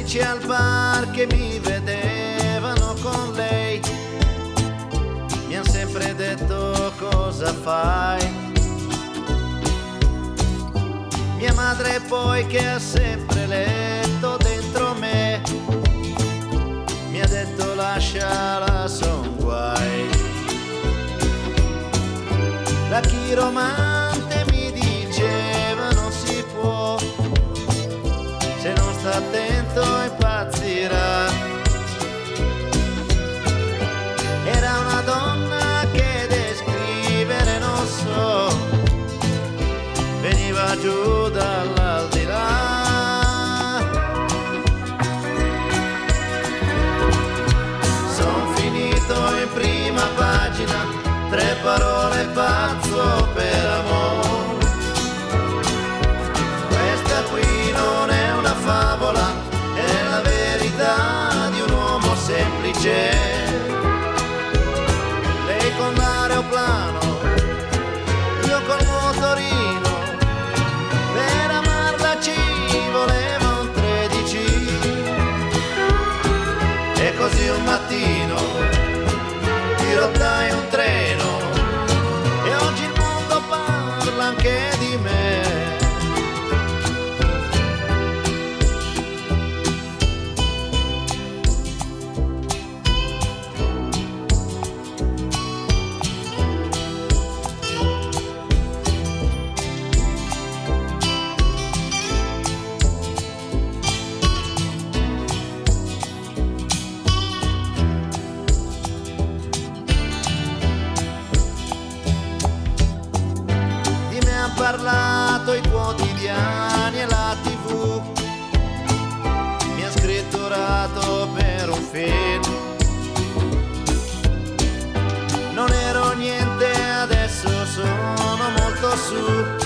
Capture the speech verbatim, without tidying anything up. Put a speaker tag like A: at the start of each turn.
A: amici al bar che mi vedevano con lei mi han sempre detto: cosa fai? Mia madre poi, che ha sempre letto dentro me, mi ha detto: lasciala, son guai. La chiromante mi diceva: non si può, se non sta attento impazzirà. Era una donna che descrivere non so, veniva giù dall'aldilà. Son finito in prima pagina, tre parole, pazzo per amore. Questa qui non è una favola, è la verità di un uomo semplice. Lei con l'aeroplano, io col motorino, per amarla ci voleva un tredici. E così un mattino dirottai un treno e oggi il mondo parla anche di me. Parlato i quotidiani e la tivù, mi ha scritturato per un film. Non ero niente, adesso sono molto su.